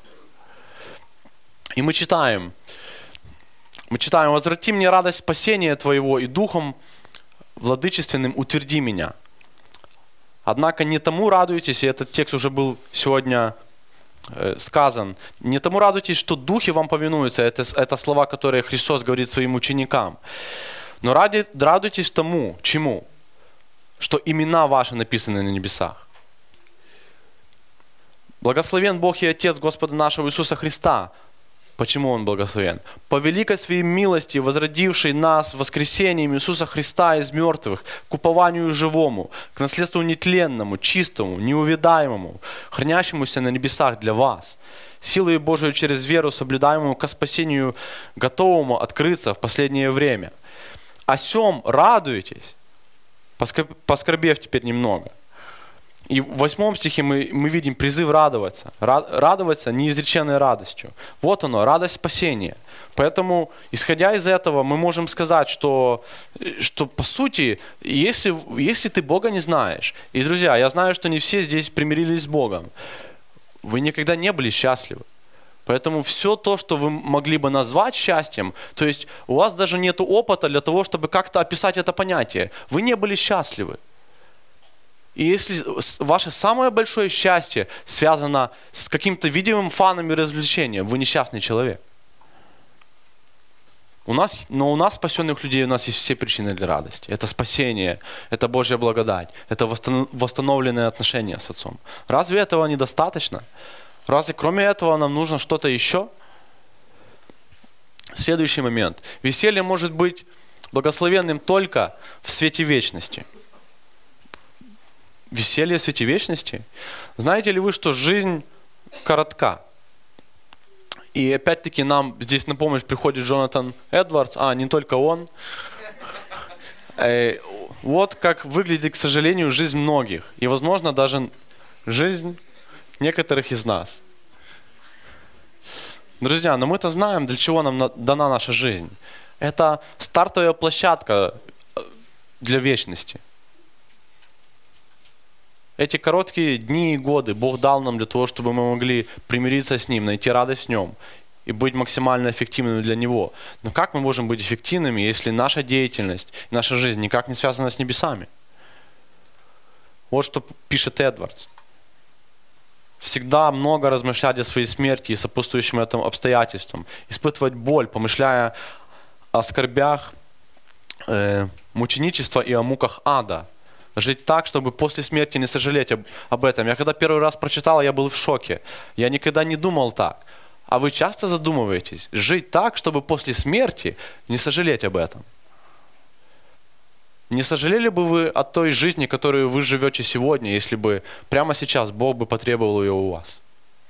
И мы читаем, мы читаем: «Возврати мне радость спасения Твоего, и духом владычественным утверди меня». Однако не тому радуйтесь, и этот текст уже был сегодня э, сказан, не тому радуйтесь, что духи вам повинуются, это, это слова, которые Христос говорит своим ученикам, но ради, радуйтесь тому, чему? Что имена ваши написаны на небесах. Благословен Бог и Отец Господа нашего Иисуса Христа. Почему Он благословен? По великой своей милости, возродивший нас воскресением Иисуса Христа из мертвых, к упованию живому, к наследству нетленному, чистому, неувядаемому, хранящемуся на небесах для вас, силой Божией через веру, соблюдаемому ко спасению, готовому открыться в последнее время. О сем радуйтесь, поскорбев теперь немного. И в восьмом стихе мы, мы видим призыв радоваться. Радоваться неизреченной радостью. Вот оно, радость спасения. Поэтому, исходя из этого, мы можем сказать, что, что по сути, если, если ты Бога не знаешь, и, друзья, я знаю, что не все здесь примирились с Богом, вы никогда не были счастливы. Поэтому все то, что вы могли бы назвать счастьем, то есть у вас даже нет опыта для того, чтобы как-то описать это понятие. Вы не были счастливы. И если ваше самое большое счастье связано с каким-то видимым фаном и развлечением, вы несчастный человек. У нас, но у нас, спасенных людей, у нас есть все причины для радости. Это спасение, это Божья благодать, это восстановленные отношения с Отцом. Разве этого недостаточно? Разве кроме этого нам нужно что-то еще? Следующий момент. Веселье может быть благословенным только в свете вечности. Веселье в свете вечности? Знаете ли вы, что жизнь коротка? И опять-таки нам здесь на помощь приходит Джонатан Эдвардс, а не только он. Вот как выглядит, к сожалению, жизнь многих. И, возможно, даже жизнь некоторых из нас. Друзья, но мы-то знаем, для чего нам дана наша жизнь. Это стартовая площадка для вечности. Эти короткие дни и годы Бог дал нам для того, чтобы мы могли примириться с Ним, найти радость в Нем и быть максимально эффективными для Него. Но как мы можем быть эффективными, если наша деятельность, наша жизнь никак не связана с небесами? Вот что пишет Эдвардс. Всегда много размышлять о своей смерти и сопутствующим этому обстоятельствам, испытывать боль, помышляя о скорбях, э, мученичества и о муках ада. Жить так, чтобы после смерти не сожалеть об, об этом. Я когда первый раз прочитал, я был в шоке. Я никогда не думал так. А вы часто задумываетесь? Жить так, чтобы после смерти не сожалеть об этом. Не сожалели бы вы о той жизни, которую вы живете сегодня, если бы прямо сейчас Бог бы потребовал ее у вас?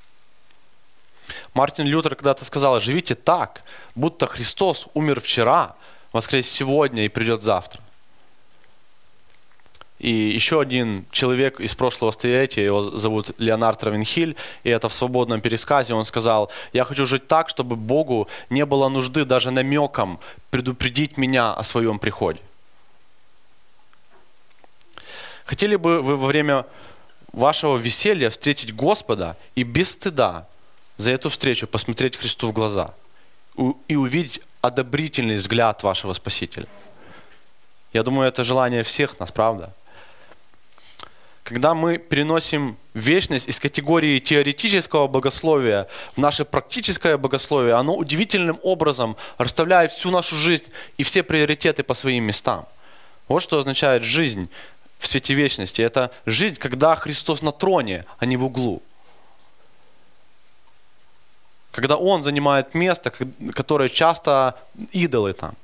Мартин Лютер когда-то сказал: живите так, будто Христос умер вчера, воскрес сегодня и придет завтра. И еще один человек из прошлого столетия, его зовут Леонард Равенхиль, и это в свободном пересказе, он сказал: я хочу жить так, чтобы Богу не было нужды даже намеком предупредить меня о своем приходе. Хотели бы вы во время вашего веселья встретить Господа и без стыда за эту встречу посмотреть Христу в глаза и увидеть одобрительный взгляд вашего Спасителя? Я думаю, это желание всех нас, правда? Когда мы переносим вечность из категории теоретического богословия в наше практическое богословие, оно удивительным образом расставляет всю нашу жизнь и все приоритеты по своим местам. Вот что означает жизнь в свете вечности. Это жизнь, когда Христос на троне, а не в углу. Когда Он занимает место, которое часто идолы там.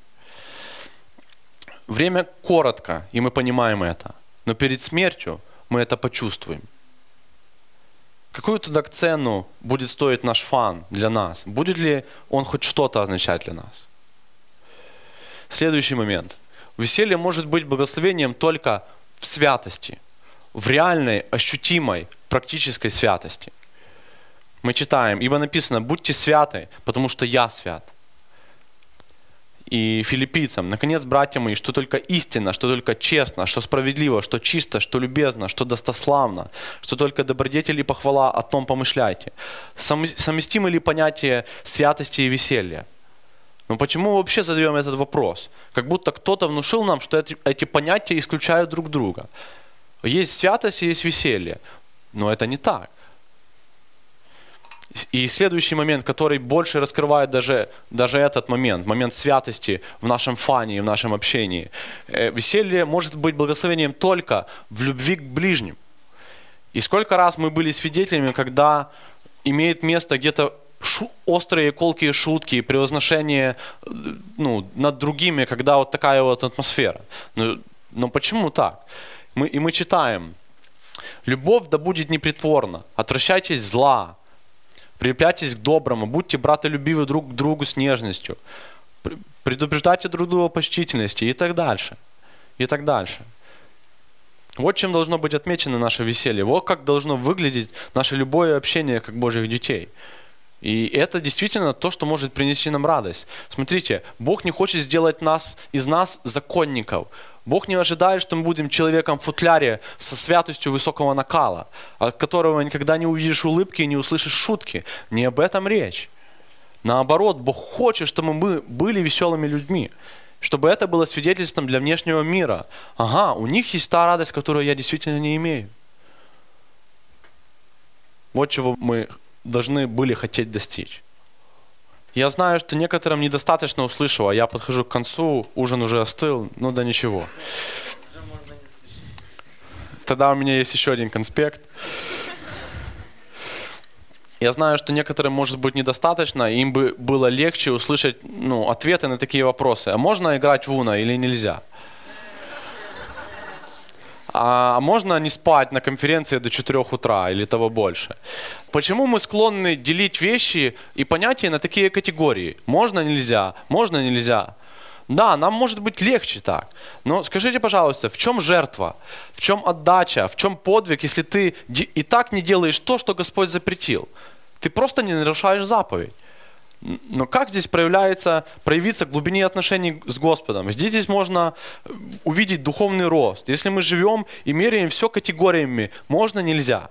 Время коротко, и мы понимаем это. Но перед смертью мы это почувствуем. Какую тогда цену будет стоить наш фан для нас? Будет ли он хоть что-то означать для нас? Следующий момент. Веселье может быть благословением только в святости, в реальной, ощутимой, практической святости. Мы читаем, ибо написано: «Будьте святы, потому что я свят». И филиппийцам: «Наконец, братья мои, что только истинно, что только честно, что справедливо, что чисто, что любезно, что достославно, что только добродетель и похвала, о том помышляйте». Совместимы ли понятия святости и веселья? Но почему мы вообще задаем этот вопрос? Как будто кто-то внушил нам, что эти, эти понятия исключают друг друга. Есть святость и есть веселье. Но это не так. И следующий момент, который больше раскрывает даже, даже этот момент, момент святости в нашем фане и в нашем общении. Веселье может быть благословением только в любви к ближним. И сколько раз мы были свидетелями, когда имеет место где-то шу- острые, колкие шутки, превозношение ну, над другими, когда вот такая вот атмосфера. Но, но почему так? Мы, и мы читаем: «Любовь да будет непритворна, отвращайтесь зла, прилепляйтесь к доброму, будьте братолюбивы друг к другу с нежностью, предупреждайте друг друга почтительности» и так дальше. И так дальше. Вот чем должно быть отмечено наше веселье. Вот как должно выглядеть наше любое общение как Божьих детей. И это действительно то, что может принести нам радость. Смотрите, Бог не хочет сделать нас, из нас законников. Бог не ожидает, что мы будем человеком в футляре со святостью высокого накала, от которого никогда не увидишь улыбки и не услышишь шутки. Не об этом речь. Наоборот, Бог хочет, чтобы мы были веселыми людьми, чтобы это было свидетельством для внешнего мира. Ага, у них есть та радость, которую я действительно не имею. Вот чего мы должны были хотеть достичь. Я знаю, что некоторым недостаточно услышал, а я подхожу к концу, ужин уже остыл, ну да ничего. Тогда у меня есть еще один конспект. Я знаю, что некоторым может быть недостаточно, им бы было легче услышать ну, ответы на такие вопросы. А можно играть в Уно или нельзя? А можно не спать на конференции до четырёх утра или того больше? Почему мы склонны делить вещи и понятия на такие категории? Можно, нельзя, можно, нельзя. Да, нам может быть легче так. Но скажите, пожалуйста, в чем жертва? В чем отдача? В чем подвиг, если ты и так не делаешь то, что Господь запретил? Ты просто не нарушаешь заповедь. Но как здесь проявляется, проявиться глубине отношений с Господом? Здесь, здесь можно увидеть духовный рост. Если мы живем и меряем все категориями, можно, нельзя.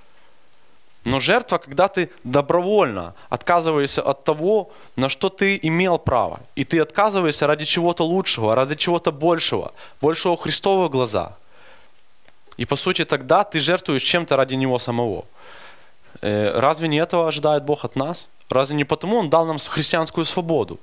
Но жертва, когда ты добровольно отказываешься от того, на что ты имел право, и ты отказываешься ради чего-то лучшего, ради чего-то большего, большего Христова в глазах. И по сути тогда ты жертвуешь чем-то ради Него самого. Разве не этого ожидает Бог от нас? Разве не потому Он дал нам христианскую свободу?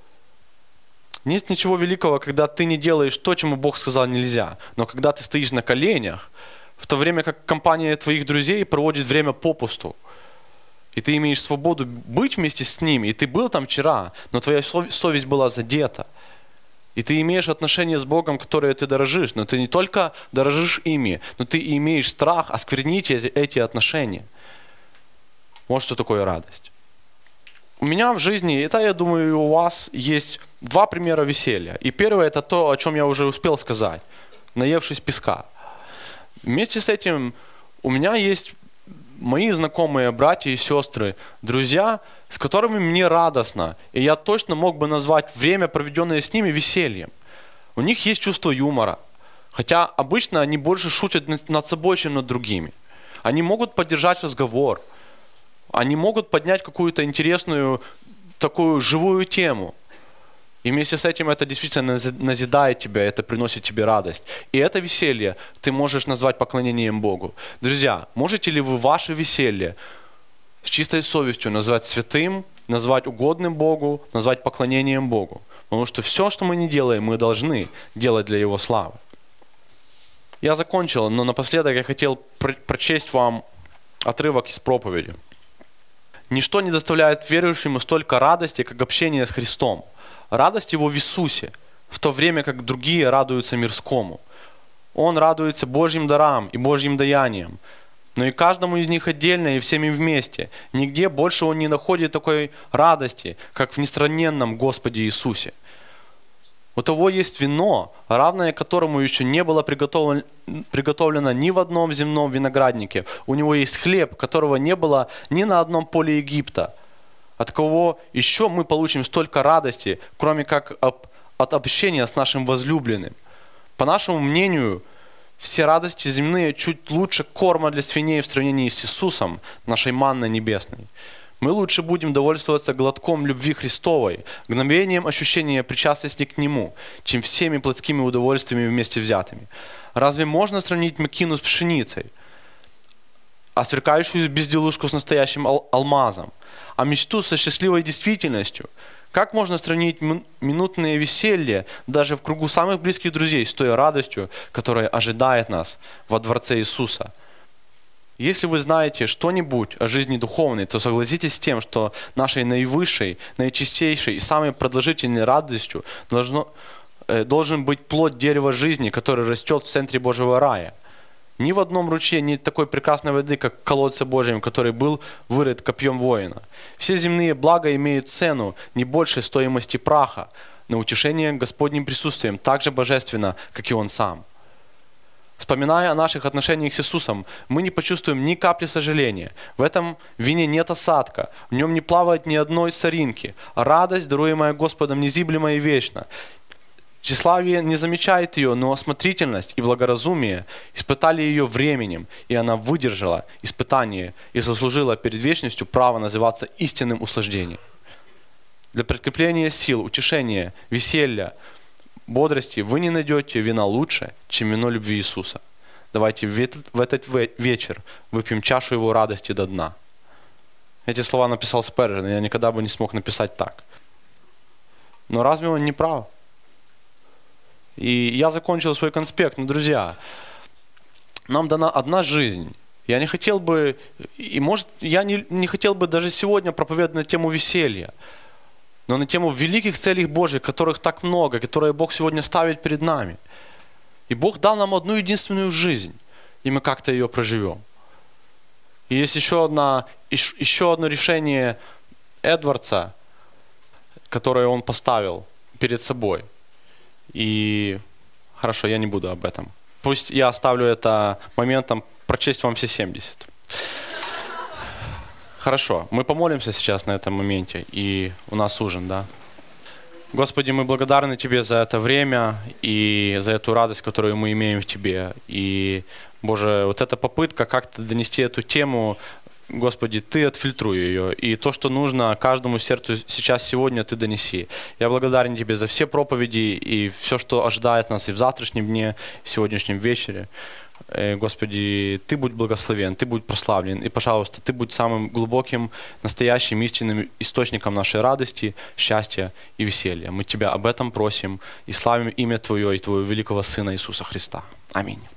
Нет ничего великого, когда ты не делаешь то, чему Бог сказал нельзя. Но когда ты стоишь на коленях, в то время как компания твоих друзей проводит время попусту, и ты имеешь свободу быть вместе с ними, и ты был там вчера, но твоя совесть была задета, и ты имеешь отношения с Богом, которые ты дорожишь, но ты не только дорожишь ими, но ты и имеешь страх осквернить эти отношения. Вот что такое радость. У меня в жизни, это, я думаю, и у вас есть два примера веселья. И первое, это то, о чем я уже успел сказать, наевшись песка. Вместе с этим у меня есть мои знакомые братья и сестры, друзья, с которыми мне радостно. И я точно мог бы назвать время, проведенное с ними, весельем. У них есть чувство юмора. Хотя обычно они больше шутят над собой, чем над другими. Они могут поддержать разговор. Они могут поднять какую-то интересную, такую живую тему. И вместе с этим это действительно назидает тебя, это приносит тебе радость. И это веселье ты можешь назвать поклонением Богу. Друзья, можете ли вы ваше веселье с чистой совестью назвать святым, назвать угодным Богу, назвать поклонением Богу? Потому что все, что мы не делаем, мы должны делать для Его славы. Я закончил, но напоследок я хотел про- прочесть вам отрывок из проповеди. «Ничто не доставляет верующему столько радости, как общение с Христом. Радость его в Иисусе, в то время как другие радуются мирскому. Он радуется Божьим дарам и Божьим даяниям, но и каждому из них отдельно и всеми вместе. Нигде больше он не находит такой радости, как в несравненном Господе Иисусе. У того есть вино, равное которому еще не было приготовлено, приготовлено ни в одном земном винограднике. У него есть хлеб, которого не было ни на одном поле Египта. От кого еще мы получим столько радости, кроме как об, от общения с нашим возлюбленным? По нашему мнению, все радости земные чуть лучше корма для свиней в сравнении с Иисусом, нашей манной небесной. Мы лучше будем довольствоваться глотком любви Христовой, мгновением ощущения причастности к Нему, чем всеми плотскими удовольствиями вместе взятыми. Разве можно сравнить мекину с пшеницей, а сверкающую безделушку с настоящим ал- алмазом, а мечту со счастливой действительностью? Как можно сравнить минутное веселье даже в кругу самых близких друзей с той радостью, которая ожидает нас во дворце Иисуса? Если вы знаете что-нибудь о жизни духовной, то согласитесь с тем, что нашей наивысшей, наичистейшей и самой продолжительной радостью должно, э, должен быть плод дерева жизни, который растет в центре Божьего рая. Ни в одном ручье нет такой прекрасной воды, как в колодце Божьем, который был вырыт копьем воина. Все земные блага имеют цену не больше стоимости праха, но утешение Господним присутствием так же божественно, как и Он сам. Вспоминая о наших отношениях с Иисусом, мы не почувствуем ни капли сожаления. В этом вине нет осадка, в нем не плавает ни одной соринки. Радость, даруемая Господом, незыблема и вечна. Тщеславие не замечает ее, но осмотрительность и благоразумие испытали ее временем, и она выдержала испытание и заслужила перед вечностью право называться истинным услаждением. Для подкрепления сил, утешения, веселья, бодрости вы не найдете вина лучше, чем вино любви Иисуса. Давайте в этот, в этот вечер выпьем чашу Его радости до дна. Эти слова написал Спержен, я никогда бы не смог написать так. Но разве он не прав? И я закончил свой конспект. Но, друзья, нам дана одна жизнь. Я не хотел бы, и может, я не, не хотел бы даже сегодня проповедовать на тему веселья, но на тему великих целей Божьих, которых так много, которые Бог сегодня ставит перед нами. И Бог дал нам одну единственную жизнь, и мы как-то ее проживем. И есть еще, одна, еще одно решение Эдвардса, которое он поставил перед собой. И хорошо, я не буду об этом. Пусть я оставлю это моментом прочесть вам все семьдесят. Хорошо, мы помолимся сейчас на этом моменте, и у нас ужин, да? Господи, мы благодарны Тебе за это время и за эту радость, которую мы имеем в Тебе. И, Боже, вот эта попытка как-то донести эту тему, Господи, Ты отфильтруй ее, и то, что нужно каждому сердцу сейчас, сегодня, Ты донеси. Я благодарен Тебе за все проповеди и все, что ожидает нас и в завтрашнем дне, и в сегодняшнем вечере. Господи, Ты будь благословен, Ты будь прославлен, и, пожалуйста, Ты будь самым глубоким, настоящим, истинным источником нашей радости, счастья и веселья. Мы Тебя об этом просим и славим имя Твое и Твоего великого Сына Иисуса Христа. Аминь.